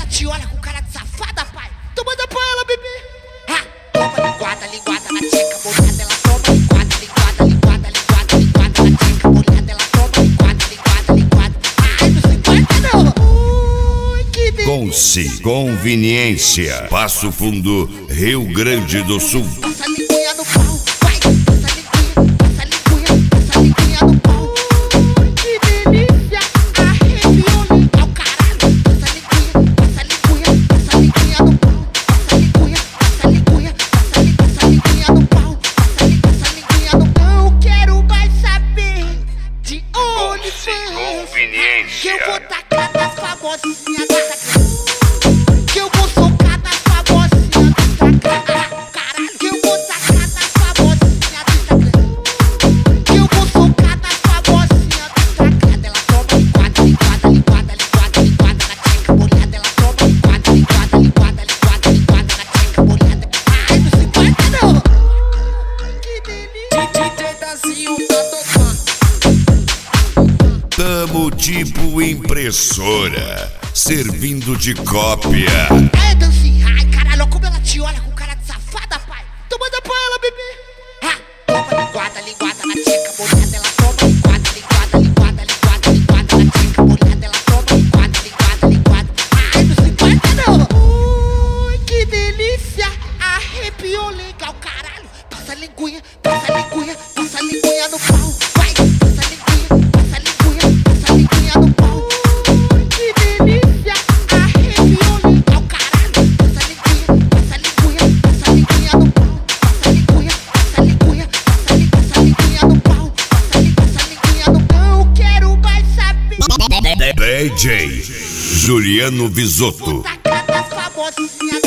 ela te olha com cara de safada, pai. Então manda pra ela, bebê. Toma linguada, linguada na tcheca, molhada, ela toma linguada, linguada, linguada, linguada, linguada na tcheca, molhada, ela toma linguada, linguada, linguada. Ai, não se importa não. Ui, que delícia. Conveniência, Passo Fundo, Rio Grande do Sul. Passa linguinha no pau, vai. Passa linguinha no pau. Ui, que delícia. Arrepiou legal, caralho. Passa linguinha no pau. Passa linguinha no pau. Passa linguinha no pau. Não quero mais saber de OnlyFans. Que eu vou tacar nas famosinhas da que eu vou socar nas famosinhas do Instagram. Caralho, que eu vou tacar nas famosinhas do Instagram. Que eu vou socar nas famosinhas do Instagram. Ela toma linguada, linguada, linguada, linguada, linguada na tcheca molhada. Ela toma linguada, linguada, linguada, linguada, linguada na tcheca molhada. Ai, não se importa não. Que delícia. DJ Dazinho tá tocando. Tamo tipo impressora, servindo de cópia. É, dancinha. Ai, caralho, olha como ela te olha com cara de safada, pai. Então manda pra ela, bebê. Toma linguada, linguada na tcheca molhada. Ela toma linguada, linguada, linguada, linguada, linguada na tcheca molhada. Ela toma linguada, linguada, linguada. Ai, não se importa não. Ui, que delícia. Arrepiou legal, caralho. Passa linguinha, passa linguinha, passa linguinha no pau. Vai, passa linguinha, passa linguinha, passa linguinha no pau. Ui, que delícia. Arrepiou legal, caralho. Passa linguinha, passa linguinha, passa linguinha no pau. Passa linguinha, passa linguinha, passa linguinha no pau. Passa linguinha no pau. Não quero mais saber. DJ Juliano Visotto. Vou tacar nas famosinhas